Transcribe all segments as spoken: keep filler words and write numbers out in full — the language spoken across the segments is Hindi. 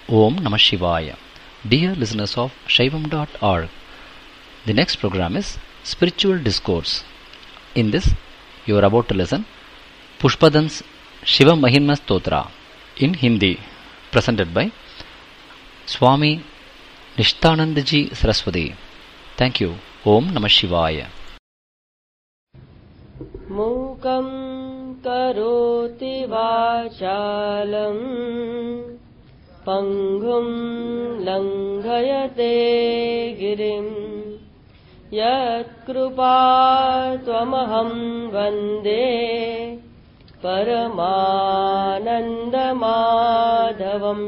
Om Namah Shivaya. Dear listeners of Shaivam dot org, the next program is Spiritual Discourse. In this, you are about to listen Pushpadan's Shiva Mahimma Stotra in Hindi, presented by Swami Nishtanandaji Saraswati. Thank you. Om Namah Shivaya. मूकं करोति वाचालं पङ्गुं लङ्घयते गिरिं यत्कृपात्वमहं वन्दे परमानन्दमाधवं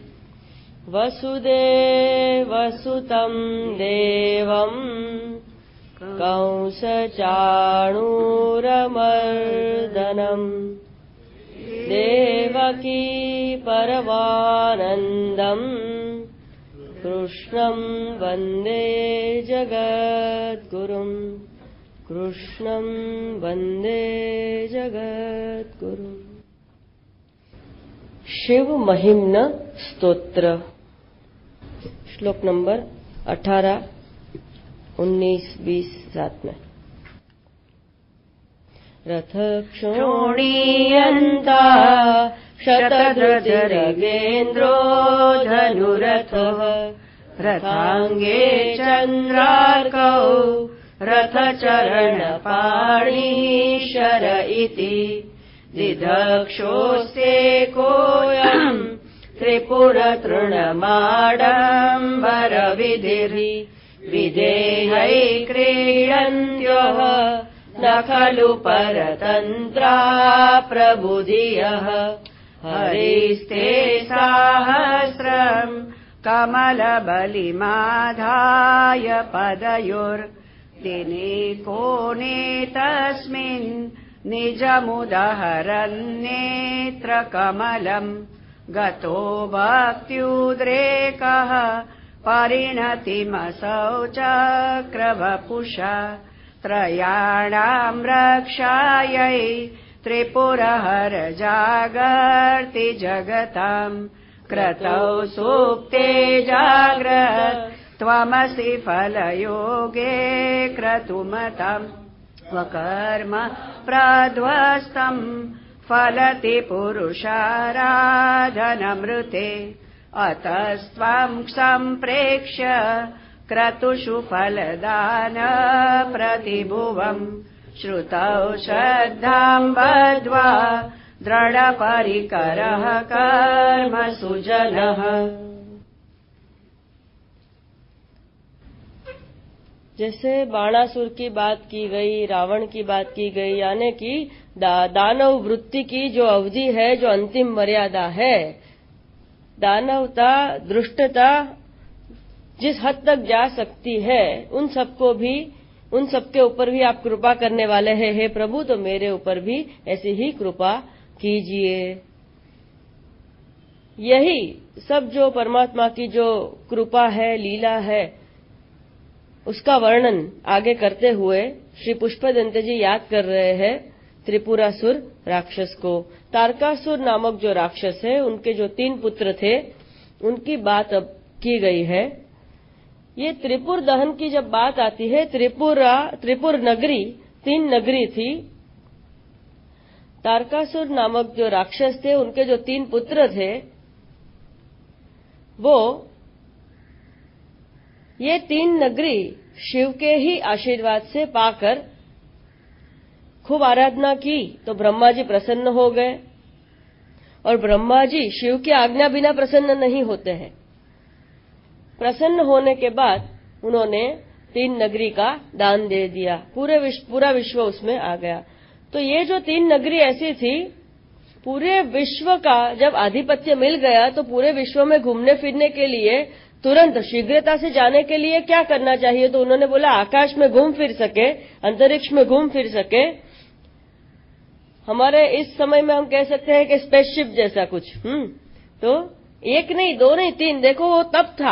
वसुदेवसुतं देवं कंसचाणूरमर्दनम् देवकी परमानन्दम् कृष्णं वन्दे जगद्गुरुम् कृष्णं वन्दे जगद्गुरुम्। शिव महिम्न स्तोत्र, श्लोक नंबर अठारह, उन्नीस, बीस, सात में। रथ क्षोणीयन्ता शतधृतिरगेन्द्रो धनुरथः रथाङ्गे चन्द्रार्कौ रथचरणपाणिः शर इति दिदक्षोऽस्ते कोऽयम् त्रिपुरतृणमाडम्बरविधिर्हि विदेहै क्रीडन्त्योः न खलु परतन्त्रा प्रबुधियः हरिस्ते साहस्रम् कमलबलिमाधाय पदयोर्दिने कोणे तस्मिन् निजमुदहरन्नेत्रकमलम् गतो भक्त्युद्रेकः परिणतिमसौ चक्रवपुषा त्रयाणाम् रक्षायै त्रिपुरहर जागर्ति जगताम् क्रतौ सुप्ते जाग्रत् त्वमसि फलयोगे क्रतुमताम् स्वकर्म प्रध्वस्तम् फलति पुरुषाराधनमृते अतस्त्वम् सम्प्रेक्ष्य क्रतुषु फलदान प्रतिभुवम् श्रुतौ श्रद्धाम् बद्ध्वा दृढपरिकरः कर्म सुजनः। जैसे बाणासुर की बात की गई, रावण की बात की गई, यानी कि दा, दानव वृत्ति की जो अवधि है, जो अंतिम मर्यादा है, दानवता, दुष्टता जिस हद तक जा सकती है, उन सबको भी, उन सबके ऊपर भी आप कृपा करने वाले हैं हे प्रभु, तो मेरे ऊपर भी ऐसी ही कृपा कीजिए। यही सब जो परमात्मा की जो कृपा है, लीला है, उसका वर्णन आगे करते हुए श्री पुष्पदंत जी याद कर रहे हैं त्रिपुरासुर राक्षस को। तारकासुर नामक जो राक्षस है, उनके जो तीन पुत्र थे, उनकी बात अब की गई है। ये त्रिपुर दहन की जब बात आती है, त्रिपुरा त्रिपुर नगरी तीन नगरी थी। तारकासुर नामक जो राक्षस थे, उनके जो तीन पुत्र थे, वो ये तीन नगरी शिव के ही आशीर्वाद से पाकर खूब आराधना की तो ब्रह्मा जी प्रसन्न हो गए। और ब्रह्मा जी शिव की आज्ञा बिना प्रसन्न नहीं होते हैं। प्रसन्न होने के बाद उन्होंने तीन नगरी का दान दे दिया, पूरे विश्व, पूरा विश्व उसमें आ गया। तो ये जो तीन नगरी ऐसी थी, पूरे विश्व का जब आधिपत्य मिल गया तो पूरे विश्व में घूमने फिरने के लिए तुरंत शीघ्रता से जाने के लिए क्या करना चाहिए? तो उन्होंने बोला आकाश में घूम फिर सके, अंतरिक्ष में घूम फिर सके। हमारे इस समय में हम कह सकते हैं कि स्पेसशिप जैसा कुछ। हम्म तो एक नहीं, दो नहीं, तीन। देखो वो तब था।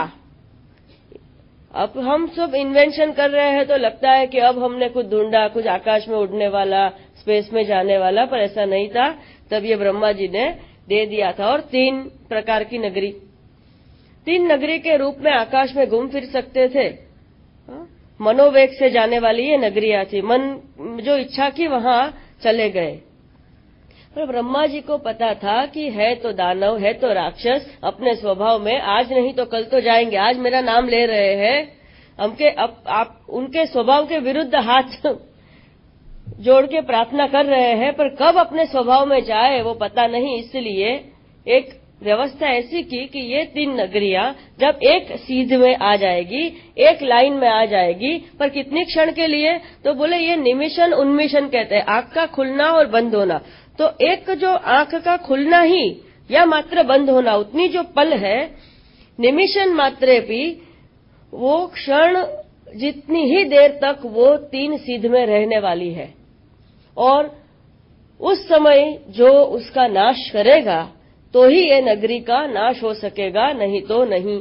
अब हम सब इन्वेंशन कर रहे हैं तो लगता है कि अब हमने कुछ ढूंढा, कुछ आकाश में उड़ने वाला, स्पेस में जाने वाला, पर ऐसा नहीं था। तब ये ब्रह्मा जी ने दे दिया था। और तीन प्रकार की नगरी, तीन नगरी के रूप में आकाश में घूम फिर सकते थे। मनोवेग से जाने वाली ये नगरियां थी, मन जो इच्छा की वहां चले गए। पर ब्रह्मा जी को पता था कि है तो दानव, है तो राक्षस, अपने स्वभाव में आज नहीं तो कल तो जाएंगे। आज मेरा नाम ले रहे हैं, हमके अब आप उनके स्वभाव के विरुद्ध हाथ जोड़ के प्रार्थना कर रहे हैं, पर कब अपने स्वभाव में जाए वो पता नहीं। इसलिए एक व्यवस्था ऐसी की कि ये तीन नगरियां जब एक सीध में आ जाएगी, एक लाइन में आ जाएगी, पर कितनी क्षण के लिए, तो बोले ये निमिषन उन्मिषन कहते हैं, आंख का खुलना और बंद होना। तो एक जो आंख का खुलना ही या मात्र बंद होना, उतनी जो पल है, निमिषन मात्रे भी वो क्षण जितनी ही देर तक वो तीन सीध में रहने वाली है, और उस समय जो उसका नाश करेगा तो ही ये नगरी का नाश हो सकेगा, नहीं तो नहीं।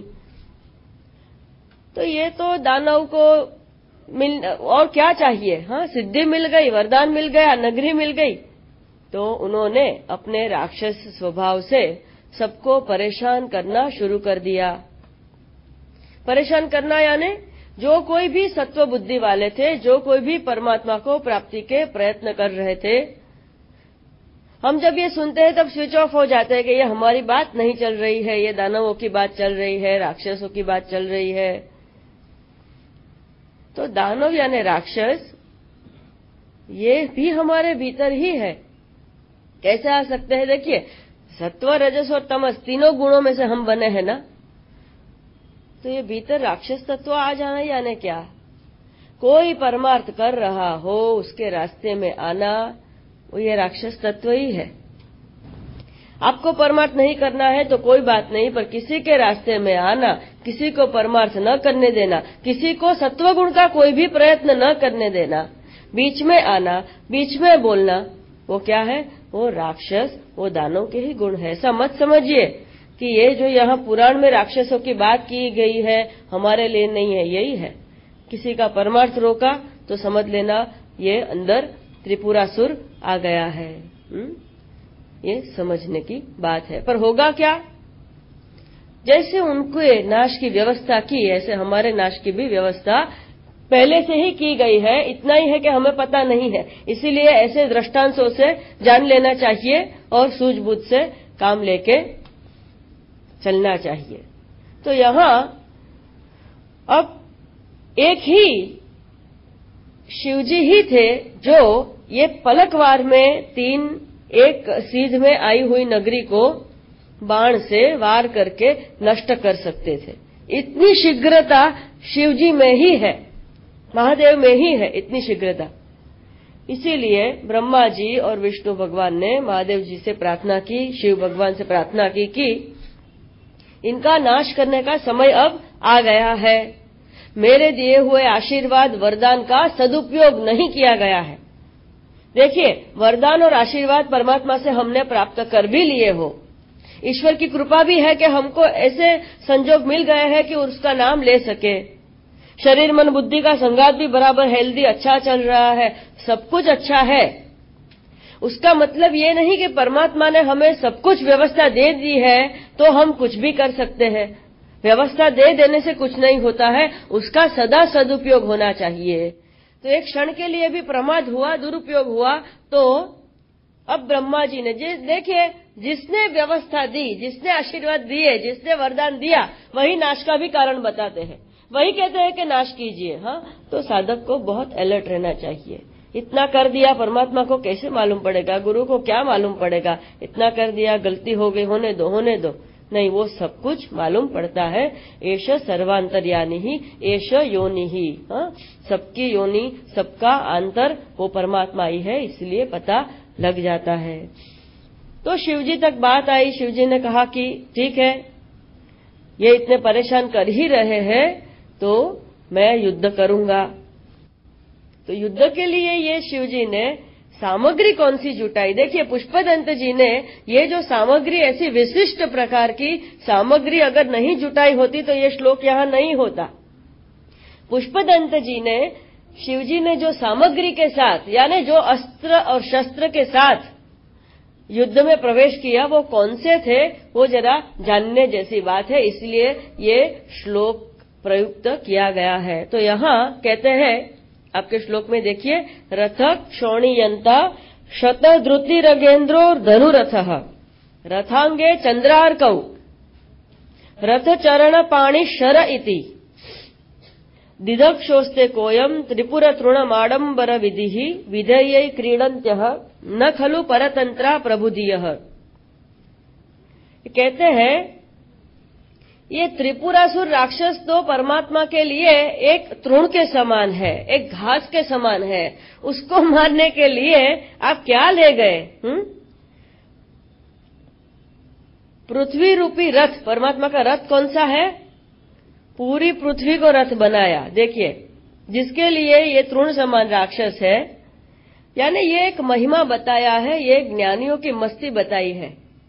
तो ये तो दानव को मिल और क्या चाहिए, हाँ, सिद्धि मिल गई, वरदान मिल गया, नगरी मिल गई। तो उन्होंने अपने राक्षस स्वभाव से सबको परेशान करना शुरू कर दिया। परेशान करना यानी जो कोई भी सत्व बुद्धि वाले थे, जो कोई भी परमात्मा को प्राप्ति के प्रयत्न कर रहे थे, हम जब ये सुनते हैं तब स्विच ऑफ हो जाते हैं कि ये हमारी बात नहीं चल रही है, ये दानवों की बात चल रही है, राक्षसों की बात चल रही है। तो दानव यानी राक्षस ये भी हमारे भीतर ही है। कैसे आ सकते हैं? देखिए, सत्व, रजस और तमस तीनों गुणों में से हम बने हैं ना, तो ये भीतर राक्षस तत्व आ जाना यानी क्या? कोई परमार्थ कर रहा हो, उसके रास्ते में आना, वो ये राक्षस तत्व ही है। आपको परमार्थ नहीं करना है तो कोई बात नहीं, पर किसी के रास्ते में आना, किसी को परमार्थ न करने देना, किसी को सत्वगुण का कोई भी प्रयत्न न करने देना, बीच में आना, बीच में बोलना, वो क्या है? वो राक्षस, वो दानव के ही गुण है। ऐसा मत समझिए कि ये जो यहाँ पुराण में राक्षसों की बात की गई है हमारे लिए नहीं है, यही है। किसी का परमार्थ रोका तो समझ लेना ये अंदर त्रिपुरासुर आ गया है। हुँ? ये समझने की बात है। पर होगा क्या? जैसे उनके नाश की व्यवस्था की, ऐसे हमारे नाश की भी व्यवस्था पहले से ही की गई है। इतना ही है कि हमें पता नहीं है, इसीलिए ऐसे दृष्टांतों से जान लेना चाहिए और सूझबूझ से काम लेके चलना चाहिए। तो यहां अब एक ही शिवजी ही थे जो ये पलकवार में तीन एक सीध में आई हुई नगरी को बाण से वार करके नष्ट कर सकते थे। इतनी शीघ्रता शिवजी में ही है, महादेव में ही है, इतनी शीघ्रता। इसीलिए ब्रह्मा जी और विष्णु भगवान ने महादेव जी से प्रार्थना की, शिव भगवान से प्रार्थना की कि इनका नाश करने का समय अब आ गया है। मेरे दिए हुए आशीर्वाद वरदान का सदुपयोग नहीं किया गया है। देखिए, वरदान और आशीर्वाद परमात्मा से हमने प्राप्त कर भी लिए हो, ईश्वर की कृपा भी है कि हमको ऐसे संजोग मिल गए हैं कि उसका नाम ले सके। शरीर मन बुद्धि का संगात भी बराबर हेल्दी, अच्छा चल रहा है, सब कुछ अच्छा है। उसका मतलब ये नहीं कि परमात्मा ने हमें सब कुछ व्यवस्था दे दी है तो हम कुछ भी कर सकते हैं। व्यवस्था दे देने से कुछ नहीं होता है, उसका सदा सदुपयोग होना चाहिए। तो एक क्षण के लिए भी प्रमाद हुआ, दुरुपयोग हुआ, तो अब ब्रह्मा जी ने देखिए, जिसने व्यवस्था दी, जिसने आशीर्वाद दिए, जिसने वरदान दिया, वही नाश का भी कारण बताते हैं, वही कहते हैं कि नाश कीजिए। हाँ, तो साधक को बहुत अलर्ट रहना चाहिए। इतना कर दिया, परमात्मा को कैसे मालूम पड़ेगा, गुरु को क्या मालूम पड़ेगा? इतना कर दिया, गलती हो गई, होने दो होने दो नहीं, वो सब कुछ मालूम पड़ता है। एष सर्वांतर्यानि ही एष योनि ही, हाँ, सबकी योनि, सबका आंतर वो परमात्मा ही है, इसलिए पता लग जाता है। तो शिवजी तक बात आई। शिवजी ने कहा कि ठीक है, ये इतने परेशान कर ही रहे हैं तो मैं युद्ध करूंगा। तो युद्ध के लिए ये शिवजी ने सामग्री कौन सी जुटाई? देखिए, पुष्पदंत जी ने ये जो सामग्री, ऐसी विशिष्ट प्रकार की सामग्री अगर नहीं जुटाई होती तो ये श्लोक यहां नहीं होता। पुष्पदंत जी ने, शिवजी ने जो सामग्री के साथ, यानी जो अस्त्र और शस्त्र के साथ युद्ध में प्रवेश किया वो कौन से थे, वो जरा जानने जैसी बात है, इसलिए ये श्लोक प्रयुक्त किया गया है। तो यहाँ कहते हैं, आपके श्लोक में देखिए, रथ क्षोणीयंता शतद्रुति रगेन्द्रो धनुरथ रथांगे चंद्रार्कौ रथ चरण पाणी शर इति दिदक्षोस्ते कोयम त्रिपुर तृणमाडंबर विधि विधेयै क्रीडन्त्यः न खलु परतंत्रा प्रबुधियः। कहते हैं ये त्रिपुरासुर राक्षस तो परमात्मा के लिए एक तृण के समान है, एक घास के समान है। उसको मारने के लिए आप क्या ले गए? हम्म पृथ्वी रूपी रथ, परमात्मा का रथ कौन सा है? पूरी पृथ्वी को रथ बनाया। देखिए, जिसके लिए ये तृण समान राक्षस है, यानी ये एक महिमा बताया है, ये ज्ञानियों की मस्ती बताई है।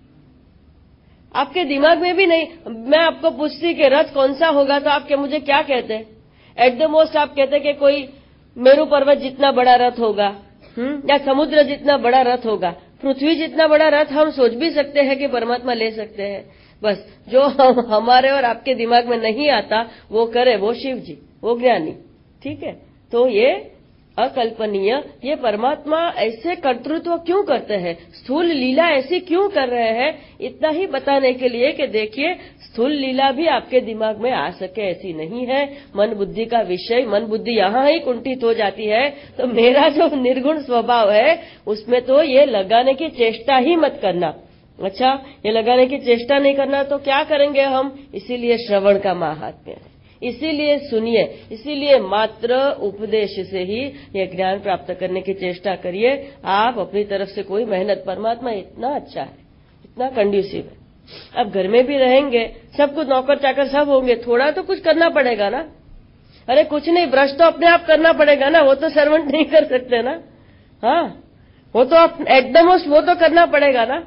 आपके दिमाग में भी नहीं। मैं आपको पूछती कि रथ कौन सा होगा तो आपके मुझे क्या कहते? एट द मोस्ट आप कहते कि कोई मेरू पर्वत जितना बड़ा रथ होगा, हम्म या समुद्र जितना बड़ा रथ होगा। पृथ्वी जितना बड़ा रथ हम सोच भी सकते हैं कि परमात्मा ले सकते हैं। बस जो हम, हमारे और आपके दिमाग में नहीं आता वो करे, वो शिव जी, वो ज्ञानी। ठीक है, तो ये अकल्पनीय, ये परमात्मा ऐसे कर्तृत्व क्यों करते हैं, स्थूल लीला ऐसी क्यों कर रहे हैं, इतना ही बताने के लिए कि देखिए स्थूल लीला भी आपके दिमाग में आ सके ऐसी नहीं है। मन बुद्धि का विषय, मन बुद्धि यहाँ ही कुंठित हो जाती है। तो मेरा जो निर्गुण स्वभाव है उसमें तो ये लगाने की चेष्टा ही मत करना। अच्छा, ये लगाने की चेष्टा नहीं करना तो क्या करेंगे हम? इसीलिए श्रवण का महात्म्य है, इसीलिए सुनिए, इसीलिए मात्र उपदेश से ही ये ज्ञान प्राप्त करने की चेष्टा करिए। आप अपनी तरफ से कोई मेहनत, परमात्मा इतना अच्छा है, इतना कंड्यूसिव है। अब घर में भी रहेंगे, सब कुछ नौकर चाकर सब होंगे, थोड़ा तो कुछ करना पड़ेगा ना। अरे कुछ नहीं, ब्रश तो अपने आप करना पड़ेगा ना, वो तो सर्वेंट नहीं कर सकते ना। हाँ, वो तो एट द मोस्ट वो तो करना पड़ेगा ना।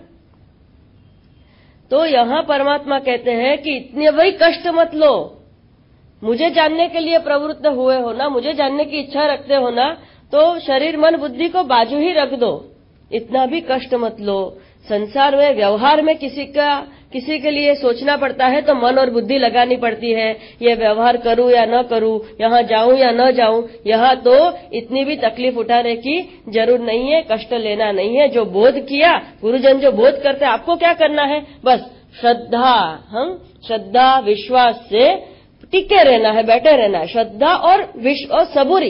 तो यहां परमात्मा कहते हैं कि इतने वही कष्ट मत लो। मुझे जानने के लिए प्रवृत्त हुए हो ना, मुझे जानने की इच्छा रखते हो ना, तो शरीर मन बुद्धि को बाजू ही रख दो, इतना भी कष्ट मत लो। संसार में, व्यवहार में किसी का किसी के लिए सोचना पड़ता है तो मन और बुद्धि लगानी पड़ती है। ये व्यवहार करूं या न करूं, यहां जाऊं या न जाऊं, यहां तो इतनी भी तकलीफ उठाने की जरूर नहीं है, कष्ट लेना नहीं है। जो बोध किया, गुरुजन जो बोध करते, आपको क्या करना है? बस श्रद्धा, हम श्रद्धा विश्वास से टिके रहना है, बैठे रहना है। श्रद्धा और विश्व और सबूरी,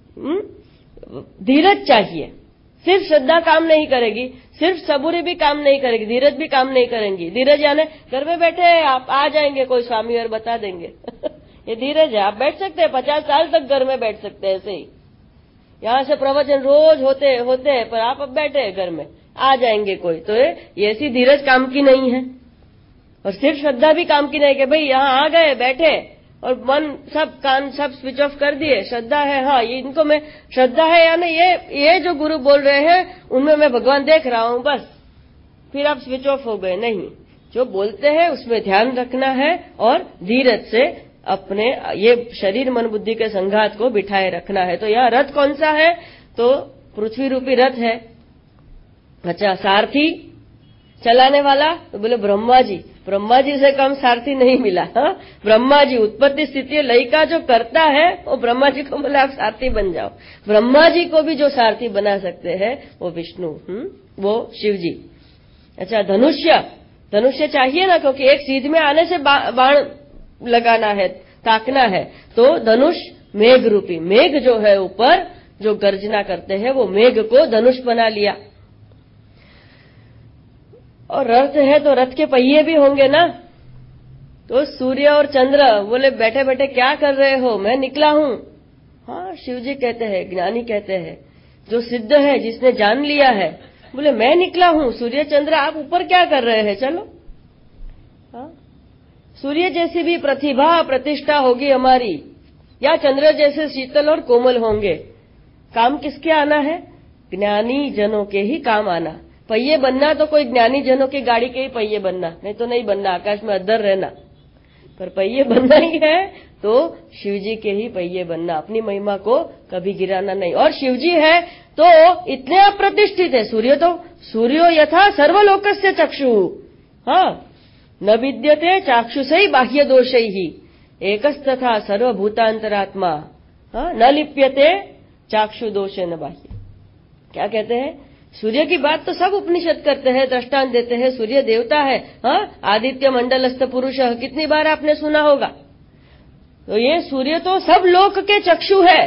धीरज चाहिए। सिर्फ श्रद्धा काम नहीं करेगी, सिर्फ सबूरी भी काम नहीं करेगी, धीरज भी काम नहीं करेंगी। धीरज यानी घर में बैठे आप आ जाएंगे कोई स्वामी और बता देंगे ये धीरज है। आप बैठ सकते हैं, पचास साल तक घर में बैठ सकते हैं ऐसे ही। यहां से प्रवचन रोज होते होते हैं, पर आप अब बैठे हैं घर में, आ जाएंगे कोई, तो ये ऐसी धीरज काम की नहीं है। और सिर्फ श्रद्धा भी काम की नहीं कि भाई यहां आ गए, बैठे और मन सब कान सब स्विच ऑफ कर दिए। श्रद्धा है, हाँ ये इनको मैं श्रद्धा है यानी ये ये जो गुरु बोल रहे हैं उनमें मैं भगवान देख रहा हूं, बस फिर आप स्विच ऑफ हो गए। नहीं, जो बोलते हैं उसमें ध्यान रखना है और धीरज से अपने ये शरीर मन बुद्धि के संघात को बिठाए रखना है। तो यहाँ रथ कौन सा है? तो पृथ्वी रूपी रथ है। अच्छा, सारथी चलाने वाला तो बोले ब्रह्मा जी। ब्रह्मा जी से कम सारथी नहीं मिला। हाँ, ब्रह्मा जी उत्पत्ति स्थिति लय का जो करता है वो ब्रह्मा जी को बोले आप सारथी बन जाओ। ब्रह्मा जी को भी जो सारथी बना सकते हैं वो विष्णु, हम्म वो शिव जी। अच्छा, धनुष्य, धनुष्य चाहिए ना, क्योंकि एक सीध में आने से बा, बाण लगाना है, ताकना है। तो धनुष मेघ रूपी, मेघ जो है ऊपर जो गर्जना करते हैं वो मेघ को धनुष बना लिया। और रथ है तो रथ के पहिए भी होंगे ना। तो सूर्य और चंद्र बोले बैठे बैठे क्या कर रहे हो? मैं निकला हूं। हाँ, शिव जी कहते हैं, ज्ञानी कहते हैं, जो सिद्ध है जिसने जान लिया है, बोले मैं निकला हूं। सूर्य चंद्र आप ऊपर क्या कर रहे हैं? चलो। हाँ, सूर्य जैसी भी प्रतिभा प्रतिष्ठा होगी हमारी, या चंद्र जैसे शीतल और कोमल होंगे। काम किसके आना है? ज्ञानी जनों के ही काम आना। पहिए बनना तो कोई ज्ञानी जनों की गाड़ी के ही पहिए बनना, नहीं तो नहीं बनना, आकाश में अद्दर रहना। पर पहिए बनना ही है तो शिव जी के ही पहिए बनना, अपनी महिमा को कभी गिराना नहीं। और शिव जी है तो इतने अप्रतिष्ठित है। सूर्य तो सूर्यो यथा सर्वलोकस्य चक्षु, हाँ, न विद्यते चाक्षुषै बाह्य दोषैहि एकस्तथा सर्वभूतांतरात्मा, हाँ, न लिप्यते चाक्षु दोषे न बाह्य। क्या कहते हैं? सूर्य की बात तो सब उपनिषद करते हैं, दृष्टांत देते हैं। सूर्य देवता है, हाँ, आदित्य मंडलस्थ पुरुष, कितनी बार आपने सुना होगा। तो ये सूर्य तो सब लोक के चक्षु है,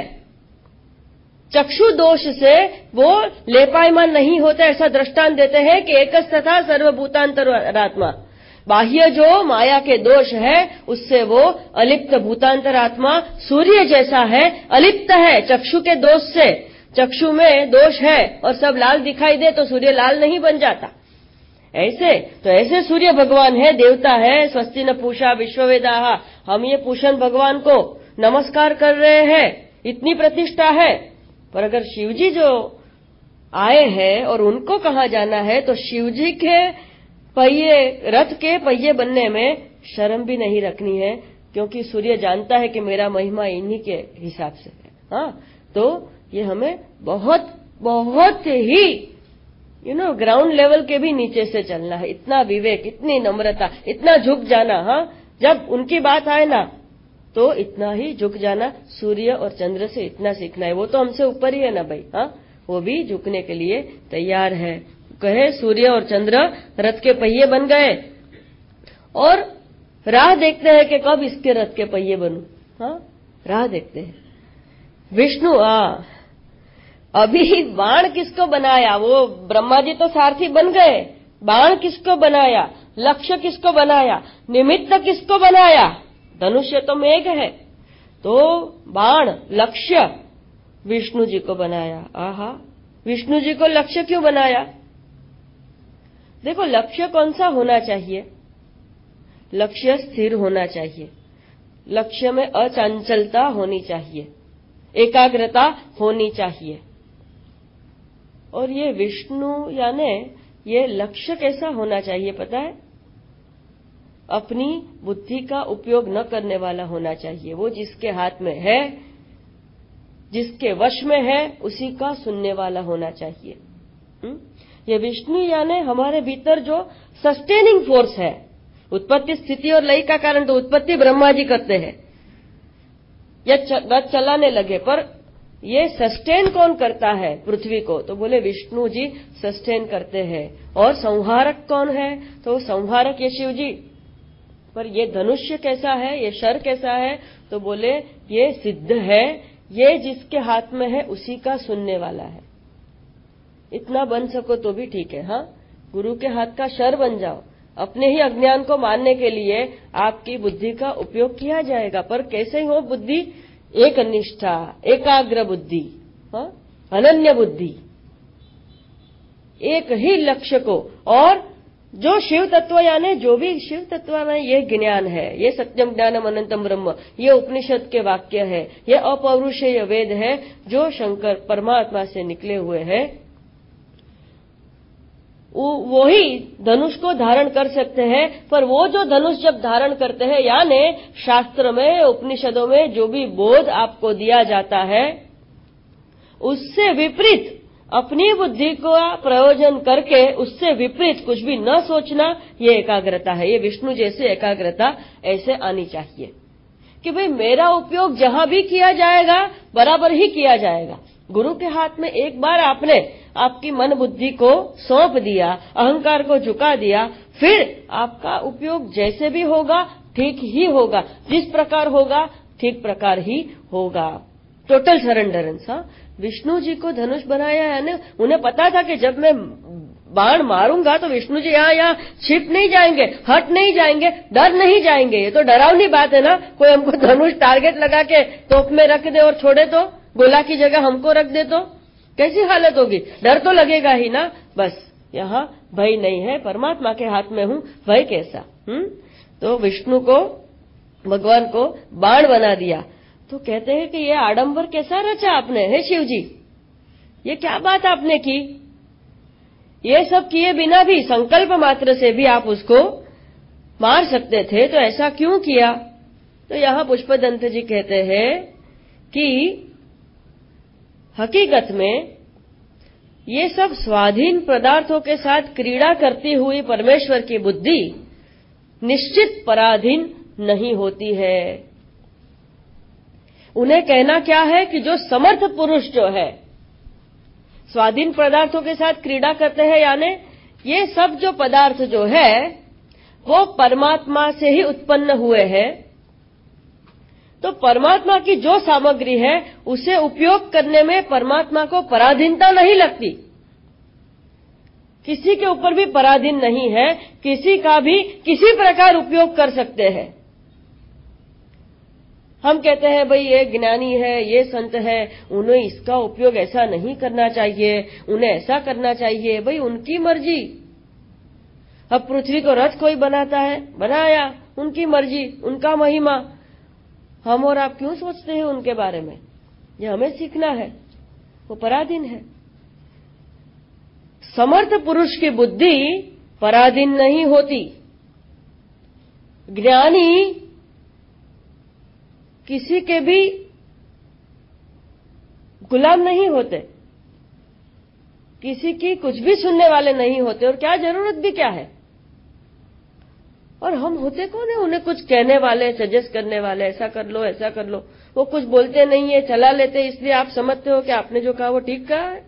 चक्षु दोष से वो लेपायमान नहीं होता, ऐसा दृष्टांत देते हैं कि एकस्तथा सर्वभूतांतरात्मा, बाह्य जो माया के दोष है उससे वो अलिप्त भूतांतरात्मा सूर्य जैसा है, अलिप्त है चक्षु के दोष से। चक्षु में दोष है और सब लाल दिखाई दे तो सूर्य लाल नहीं बन जाता। ऐसे तो ऐसे सूर्य भगवान है, देवता है। स्वस्ति न पूषा विश्ववेदाः, हम ये पूषण भगवान को नमस्कार कर रहे हैं, इतनी प्रतिष्ठा है। पर अगर शिवजी जो आए हैं और उनको कहाँ जाना है, तो शिवजी के पहिए, रथ के पहिए बनने में शर्म भी नहीं रखनी है, क्योंकि सूर्य जानता है कि मेरा महिमा इन्हीं के हिसाब से है। हाँ, तो ये हमें बहुत बहुत ही यू नो ग्राउंड लेवल के भी नीचे से चलना है। इतना विवेक, इतनी नम्रता, इतना झुक जाना। हाँ, जब उनकी बात आए ना तो इतना ही झुक जाना। सूर्य और चंद्र से इतना सीखना है। वो तो हमसे ऊपर ही है ना भाई, हाँ, वो भी झुकने के लिए तैयार है। कहे सूर्य और चंद्र रथ के पहिए बन गए और राह देखते हैं कि कब इसके रथ के पहिए बनूं। हाँ, राह देखते हैं। विष्णु, हाँ, अभी बाण किसको बनाया? वो ब्रह्मा जी तो सारथी बन गए, बाण किसको बनाया? लक्ष्य किसको बनाया? निमित्त किसको बनाया? धनुष्य तो मेघ है, तो बाण लक्ष्य विष्णु जी को बनाया। आहा, विष्णु जी को लक्ष्य क्यों बनाया? देखो, लक्ष्य कौन सा होना चाहिए? लक्ष्य स्थिर होना चाहिए, लक्ष्य में अचंचलता होनी चाहिए, एकाग्रता होनी चाहिए। और ये विष्णु यानी ये लक्ष्य कैसा होना चाहिए पता है? अपनी बुद्धि का उपयोग न करने वाला होना चाहिए। वो जिसके हाथ में है, जिसके वश में है, उसी का सुनने वाला होना चाहिए। हुँ? ये विष्णु यानी हमारे भीतर जो सस्टेनिंग फोर्स है, उत्पत्ति स्थिति और लय का कारण तो उत्पत्ति ब्रह्मा जी करते हैं, या रथ चलाने लगे, पर ये सस्टेन कौन करता है पृथ्वी को? तो बोले विष्णु जी सस्टेन करते हैं। और संहारक कौन है? तो संहारक ये शिव जी। पर ये धनुष्य कैसा है, ये शर कैसा है? तो बोले ये सिद्ध है, ये जिसके हाथ में है उसी का सुनने वाला है। इतना बन सको तो भी ठीक है। हाँ, गुरु के हाथ का शर बन जाओ, अपने ही अज्ञान को मानने के लिए आपकी बुद्धि का उपयोग किया जाएगा। पर कैसे हो बुद्धि? एक निष्ठा, एकाग्र बुद्धि, हाँ, अनन्य बुद्धि, एक ही लक्ष्य को। और जो शिव तत्व यानी जो भी शिव तत्व में ये ज्ञान है, ये सत्यम ज्ञानम अनंतम ब्रह्म, ये उपनिषद के वाक्य है, ये अपौरुषेय वेद है जो शंकर परमात्मा से निकले हुए हैं, वो ही धनुष को धारण कर सकते हैं। पर वो जो धनुष जब धारण करते हैं, यानी शास्त्र में, उपनिषदों में जो भी बोध आपको दिया जाता है, उससे विपरीत अपनी बुद्धि को प्रयोजन करके उससे विपरीत कुछ भी न सोचना, ये एकाग्रता है। ये विष्णु जैसे एकाग्रता ऐसे आनी चाहिए कि भाई मेरा उपयोग जहां भी किया जाएगा बराबर ही किया जाएगा। गुरु के हाथ में एक बार आपने आपकी मन बुद्धि को सौंप दिया, अहंकार को झुका दिया, फिर आपका उपयोग जैसे भी होगा ठीक ही होगा, जिस प्रकार होगा ठीक प्रकार ही होगा। Total surrenderance. हाँ, विष्णु जी को धनुष बनाया है ना, उन्हें पता था कि जब मैं बाण मारूंगा तो विष्णु जी यहाँ यहाँ छिप नहीं जाएंगे, हट नहीं जाएंगे, डर नहीं जाएंगे। ये तो डरावनी बात है ना, कोई हमको धनुष टारगेट लगा के तोप में रख दे और छोड़े तो, गोला की जगह हमको रख दे तो कैसी हालत होगी? डर तो लगेगा ही ना। बस यहाँ भय नहीं है, परमात्मा के हाथ में हूँ, भय कैसा? हम्म तो विष्णु को, भगवान को बाण बना दिया। तो कहते हैं कि ये आडंबर कैसा रचा आपने, हे शिव जी, ये क्या बात आपने की? ये सब किए बिना भी, संकल्प मात्र से भी आप उसको मार सकते थे तो ऐसा क्यों किया? तो यहां पुष्पदंत जी कहते हैं कि हकीकत में ये सब स्वाधीन पदार्थों के साथ क्रीड़ा करती हुई परमेश्वर की बुद्धि निश्चित पराधीन नहीं होती है। उन्हें कहना क्या है कि जो समर्थ पुरुष जो है स्वाधीन पदार्थों के साथ क्रीड़ा करते हैं, यानी ये सब जो पदार्थ जो है वो परमात्मा से ही उत्पन्न हुए हैं। तो परमात्मा की जो सामग्री है उसे उपयोग करने में परमात्मा को पराधीनता नहीं लगती, किसी के ऊपर भी पराधीन नहीं है, किसी का भी किसी प्रकार उपयोग कर सकते हैं। हम कहते हैं भाई ये ज्ञानी है, ये संत है, उन्हें इसका उपयोग ऐसा नहीं करना चाहिए, उन्हें ऐसा करना चाहिए। भाई उनकी मर्जी। अब पृथ्वी को रथ कोई बनाता है, बनाया, उनकी मर्जी, उनका महिमा। हम और आप क्यों सोचते हैं उनके बारे में? ये हमें सीखना है, वो पराधीन है। समर्थ पुरुष की बुद्धि पराधीन नहीं होती। ज्ञानी किसी के भी गुलाम नहीं होते, किसी की कुछ भी सुनने वाले नहीं होते, और क्या जरूरत भी क्या है। और हम होते कौन है उन्हें कुछ कहने वाले, सजेस्ट करने वाले, ऐसा कर लो ऐसा कर लो। वो कुछ बोलते नहीं है, चला लेते, इसलिए आप समझते हो कि आपने जो कहा वो ठीक कहा है।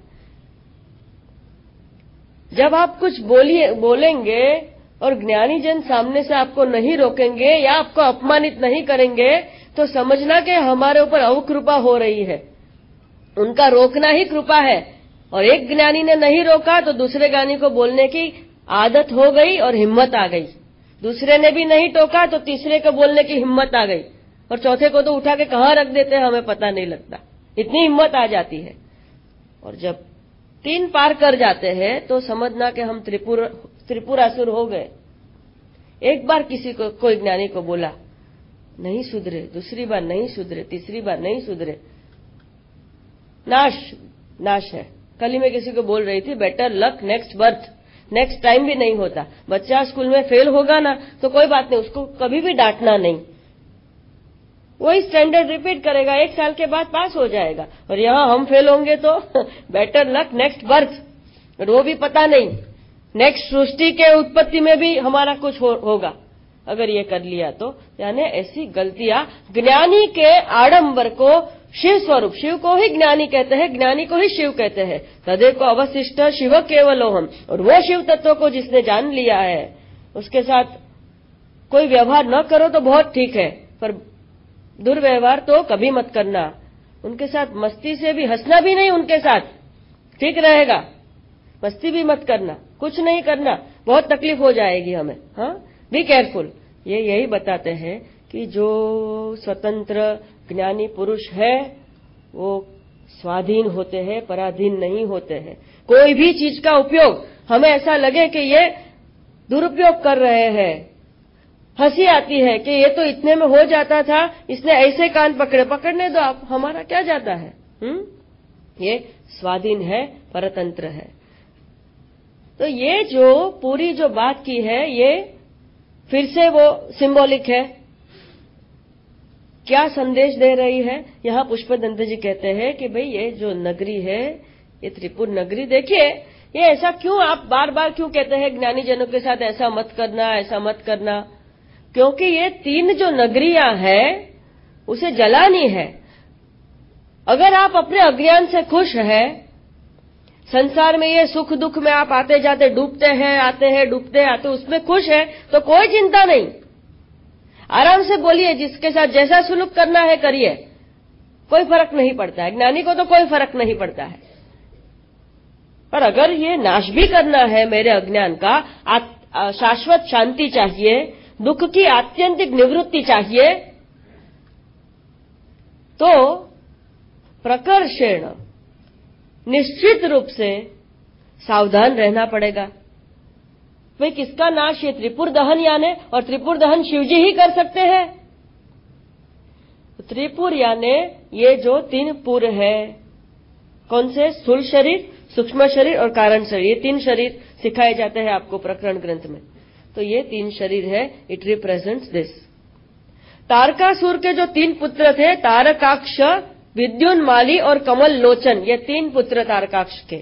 जब आप कुछ बोलिए बोलेंगे और ज्ञानी जन सामने से आपको नहीं रोकेंगे या आपको अपमानित नहीं करेंगे तो समझना कि हमारे ऊपर अवकृपा हो रही है। उनका रोकना ही कृपा है। और एक ज्ञानी ने नहीं रोका तो दूसरे ज्ञानी को बोलने की आदत हो गई और हिम्मत आ गई। दूसरे ने भी नहीं टोका तो तीसरे को बोलने की हिम्मत आ गई, और चौथे को तो उठा के कहां रख देते हैं हमें पता नहीं लगता, इतनी हिम्मत आ जाती है। और जब तीन पार कर जाते हैं तो समझना कि हम त्रिपुर त्रिपुरासुर हो गए। एक बार किसी को कोई ज्ञानी को बोला, नहीं सुधरे, दूसरी बार नहीं सुधरे, तीसरी बार नहीं सुधरे, नाश नाश है। कल ही मैं किसी को बोल रही थी, better luck next birth, next time भी नहीं होता। बच्चा स्कूल में फेल होगा ना तो कोई बात नहीं, उसको कभी भी डांटना नहीं, वही स्टैंडर्ड रिपीट करेगा, एक साल के बाद पास हो जाएगा। और यहां हम फेल होंगे तो बेटर लक नेक्स्ट बर्थ, और वो भी पता नहीं, नेक्स्ट सृष्टि के उत्पत्ति में भी हमारा कुछ हो, होगा अगर ये कर लिया तो। यानी ऐसी गलतियां, ज्ञानी के आडंबर को शिव स्वरूप, शिव को ही ज्ञानी कहते हैं, ज्ञानी को ही शिव कहते हैं। तदे को अवशिष्ट शिव केवलोहम, और वो शिव तत्व को जिसने जान लिया है उसके साथ कोई व्यवहार न करो तो बहुत ठीक है, पर दुर्व्यवहार तो कभी मत करना। उनके साथ मस्ती से भी, हंसना भी नहीं उनके साथ, ठीक रहेगा। मस्ती भी मत करना, कुछ नहीं करना, बहुत तकलीफ हो जाएगी हमें। हाँ, बी केयरफुल। ये यही बताते हैं कि जो स्वतंत्र ज्ञानी पुरुष है वो स्वाधीन होते हैं, पराधीन नहीं होते हैं। कोई भी चीज का उपयोग हमें ऐसा लगे कि ये दुरुपयोग कर रहे हैं, हंसी आती है कि ये तो इतने में हो जाता था, इसने ऐसे कान पकड़े, पकड़ने दो आप, हमारा क्या जाता है। हम्म ये स्वाधीन है, परतंत्र है। तो ये जो पूरी जो बात की है ये फिर से वो सिंबॉलिक है। क्या संदेश दे रही है? यहां पुष्पदंत जी कहते हैं कि भाई ये जो नगरी है, ये त्रिपुर नगरी, देखिए ये ऐसा क्यों, आप बार बार क्यों कहते हैं ज्ञानी जनों के साथ ऐसा मत करना, ऐसा मत करना? क्योंकि ये तीन जो नगरियां हैं उसे जलानी है। अगर आप अपने अज्ञान से खुश हैं, संसार में ये सुख दुख में आप आते जाते डूबते हैं, आते हैं डूबते आते, उसमें खुश है तो कोई चिंता नहीं, आराम से बोलिए, जिसके साथ जैसा सुलूक करना है करिए, कोई फर्क नहीं पड़ता है। ज्ञानी को तो कोई फर्क नहीं पड़ता है। पर अगर ये नाश भी करना है मेरे अज्ञान का, शाश्वत शांति चाहिए, दुख की आत्यंतिक निवृत्ति चाहिए, तो प्रकर्षेण निश्चित रूप से सावधान रहना पड़ेगा। भाई किसका नाश? ये त्रिपुर दहन यानी, और त्रिपुर दहन शिवजी ही कर सकते हैं। त्रिपुर यानी ये जो तीन पुर है, कौन से? स्थूल शरीर, सूक्ष्म शरीर और कारण शरीर, ये तीन शरीर सिखाए जाते हैं आपको प्रकरण ग्रंथ में। तो ये तीन शरीर है, इट रिप्रेजेंट्स दिस। तारकासुर के जो तीन पुत्र थे, तारकाक्ष, विद्युन्माली और कमल लोचन, ये तीन पुत्र तारकाक्ष के।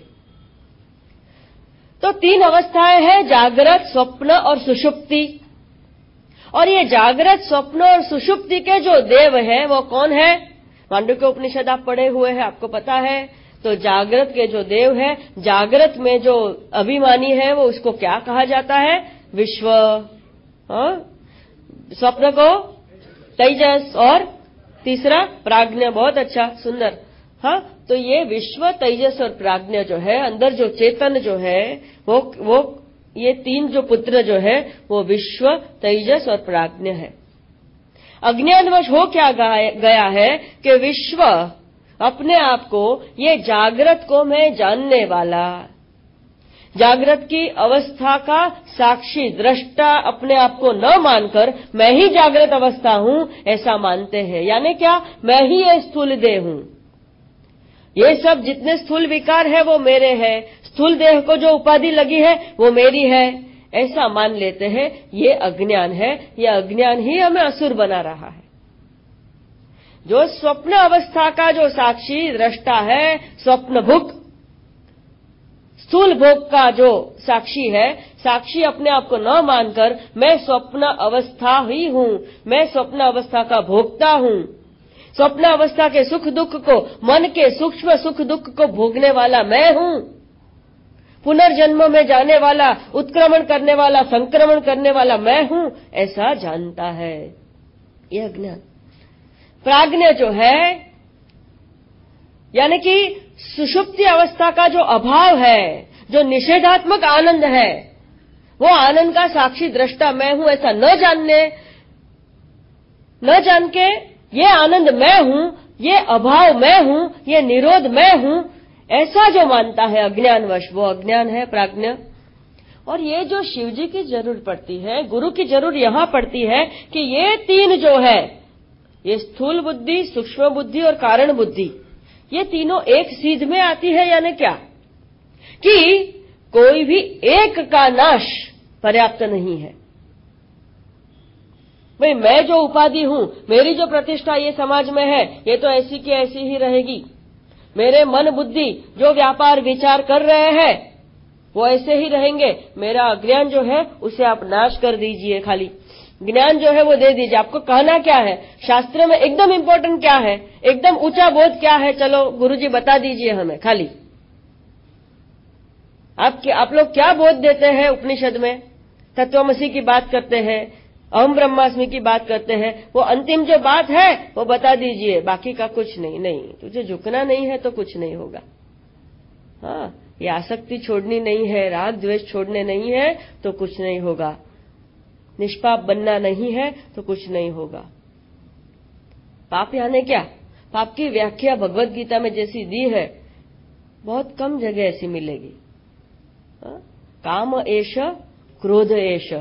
तो तीन अवस्थाएं हैं, जागृत, स्वप्न और सुषुप्ति। और ये जागृत, स्वप्न और सुषुप्ति के जो देव हैं वो कौन है? मांडुक्य उपनिषद आप पढ़े हुए हैं, आपको पता है। तो जागृत के जो देव है, जागृत में जो अभिमानी है वो उसको क्या कहा जाता है? विश्व। हाँ? स्वप्न को तेजस और तीसरा प्राज्ञ। बहुत अच्छा, सुंदर। हाँ, तो ये विश्व, तेजस और प्राज्ञ जो है, अंदर जो चेतन जो है वो वो ये तीन जो पुत्र जो है वो विश्व, तेजस और प्राज्ञ है। अज्ञानवश हो क्या गया है कि विश्व अपने आप को, ये जागृत को मैं जानने वाला, जागृत की अवस्था का साक्षी दृष्टा अपने आप को न मानकर मैं ही जागृत अवस्था हूं ऐसा मानते हैं। यानी क्या? मैं ही ये स्थूल देह हूं, ये सब जितने स्थूल विकार है वो मेरे हैं, स्थूल देह को जो उपाधि लगी है वो मेरी है, ऐसा मान लेते हैं। ये अज्ञान है। ये अज्ञान ही हमें असुर बना रहा है। जो स्वप्न अवस्था का जो साक्षी दृष्टा है, स्वप्न भुक, स्थूल भोग का जो साक्षी है, साक्षी अपने आप को न मानकर मैं स्वप्न अवस्था ही हूं, मैं स्वप्न अवस्था का भोगता हूं, स्वप्न अवस्था के सुख दुख को, मन के सूक्ष्म सुख दुख को भोगने वाला मैं हूं, पुनर्जन्म में जाने वाला, उत्क्रमण करने वाला, संक्रमण करने वाला मैं हूं, ऐसा जानता है। यह अज्ञान। प्राज्ञ जो है, यानी कि सुषुप्ति अवस्था का जो अभाव है, जो निषेधात्मक आनंद है, वो आनंद का साक्षी दृष्टा मैं हूं ऐसा न जानने, न जान के ये आनंद मैं हूं, ये अभाव मैं हूं, ये निरोध मैं हूं, ऐसा जो मानता है अज्ञानवश, वो अज्ञान है, प्राज्ञ। और ये जो शिव जी की जरूर पड़ती है, गुरु की जरूर यहां पड़ती है कि ये तीन जो है, ये स्थूल बुद्धि, सूक्ष्म बुद्धि और कारण बुद्धि, ये तीनों एक सीध में आती है। यानी क्या? कि कोई भी एक का नाश पर्याप्त नहीं है। भाई मैं जो उपाधि हूं, मेरी जो प्रतिष्ठा ये समाज में है, ये तो ऐसी की ऐसी ही रहेगी। मेरे मन बुद्धि जो व्यापार विचार कर रहे हैं वो ऐसे ही रहेंगे। मेरा अज्ञान जो है उसे आप नाश कर दीजिए, खाली ज्ञान जो है वो दे दीजिए। आपको कहना क्या है? शास्त्र में एकदम इम्पोर्टेंट क्या है, एकदम ऊंचा बोध क्या है? चलो गुरुजी बता दीजिए हमें। खाली आप आप लोग क्या बोध देते हैं उपनिषद में? तत्वमसी की बात करते हैं, अहम ब्रह्मास्मि की बात करते हैं, वो अंतिम जो बात है वो बता दीजिए, बाकी का कुछ नहीं। नहीं, तुझे झुकना नहीं है तो कुछ नहीं होगा। हाँ, ये आसक्ति छोड़नी नहीं है, राग द्वेष छोड़ने नहीं है तो कुछ नहीं होगा, निष्पाप बनना नहीं है तो कुछ नहीं होगा। पाप यानी क्या? पाप की व्याख्या भगवत गीता में जैसी दी है बहुत कम जगह ऐसी मिलेगी। हा? काम एष, क्रोध एष,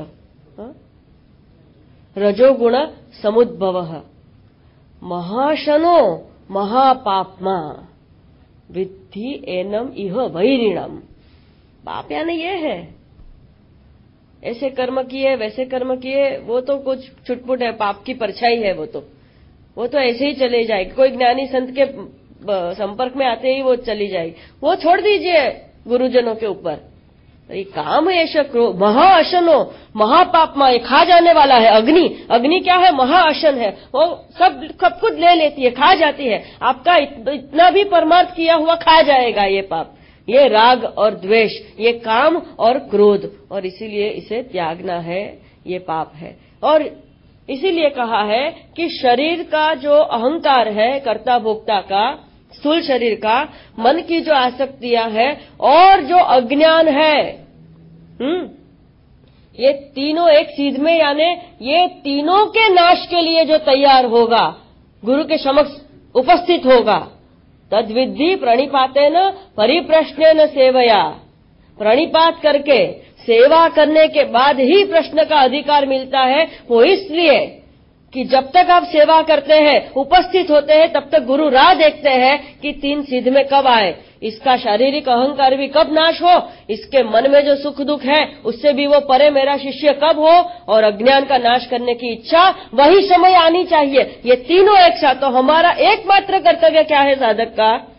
रजोगुण समुद्भव, महाशनो महापापमा, विद्धि एनम इह वैरिणम। पाप यानी ये है, ऐसे कर्म किए वैसे कर्म किए, वो तो कुछ छुटपुट है, पाप की परछाई है, वो तो वो तो ऐसे ही चले जाएगी। कोई ज्ञानी संत के संपर्क में आते ही वो चली जाएगी, वो छोड़ दीजिए गुरुजनों के ऊपर। तो ये काम ऐश महाअशनो महापापमा, ये खा जाने वाला है। अग्नि, अग्नि क्या है? महाअशन है, वो सब सब कुछ ले लेती है, खा जाती है। आपका इतना भी परमार्थ किया हुआ खा जाएगा ये पाप। ये राग और द्वेष, ये काम और क्रोध, और इसीलिए इसे त्यागना है, ये पाप है। और इसीलिए कहा है कि शरीर का जो अहंकार है, कर्ता भोक्ता का, स्थूल शरीर का, मन की जो आसक्तियां है और जो अज्ञान है, हम्म, ये तीनों एक सीध में, यानी ये तीनों के नाश के लिए जो तैयार होगा, गुरु के समक्ष उपस्थित होगा, तद्विद्धि प्रणिपातेन परिप्रश्नेन सेवया, प्रणिपात करके सेवा करने के बाद ही प्रश्न का अधिकार मिलता है। वो इसलिए कि जब तक आप सेवा करते हैं, उपस्थित होते हैं, तब तक गुरु राह देखते हैं कि तीन सिद्ध में कब आए, इसका शारीरिक अहंकार भी कब नाश हो, इसके मन में जो सुख दुख है उससे भी वो परे मेरा शिष्य कब हो, और अज्ञान का नाश करने की इच्छा वही समय आनी चाहिए। ये तीनों एक साथ। तो हमारा एकमात्र कर्तव्य क्या है साधक का?